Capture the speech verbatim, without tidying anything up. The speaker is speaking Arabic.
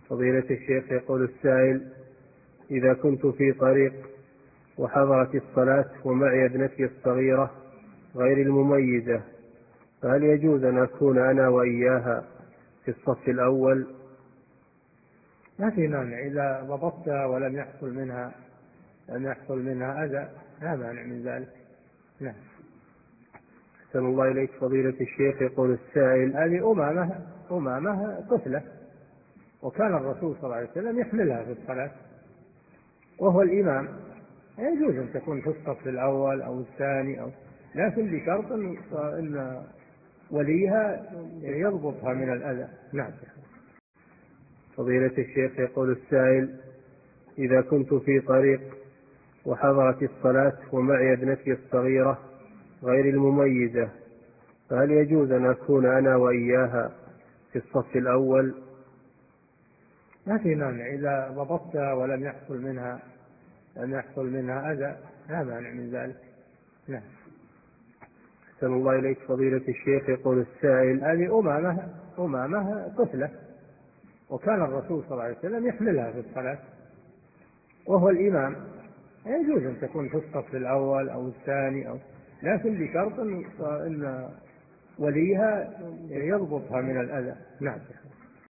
فضيلة الشيخ، يقول السائل: إذا كنت في طريق وحضرت الصلاة ومعي ابنتي الصغيرة غير المميزة، فهل يجوز أن أكون أنا وإياها في الصف الأول؟ ما في مانع إذا ضبطتها ولم يحصل منها لم يحصل منها أذى، لا مانع من ذلك. نعم. أحسن الله إليك فضيلة الشيخ، يقول السائل: هذه أمامة أمامة طفلة، وكان الرسول صلى الله عليه وسلم يحملها في الصلاة وهو الإمام، يجوز أن تكون في الصف الأول أو الثاني، أو لكن بشرط أن وليها يضبطها من الأذى. نعم. فضيلة الشيخ، يقول السائل: إذا كنت في طريق وحضرت الصلاة ومعي ابنتي الصغيرة غير المميزة، فهل يجوز أن أكون أنا وإياها في الصف الأول؟ ما في مانع إذا ضبطتها ولم يحصل منها لم يحصل منها أذى، لا مانع من ذلك. نعم. أحسن الله إليك فضيلة الشيخ، يقول السائل: هذه أمامة أمامة طفلة، وكان الرسول صلى الله عليه وسلم يحملها في الصلاة وهو الإمام، يجوز أن تكون في الصف الأول أو الثاني، أو لكن بشرط أن وليها يضبطها من الأذى. نعم.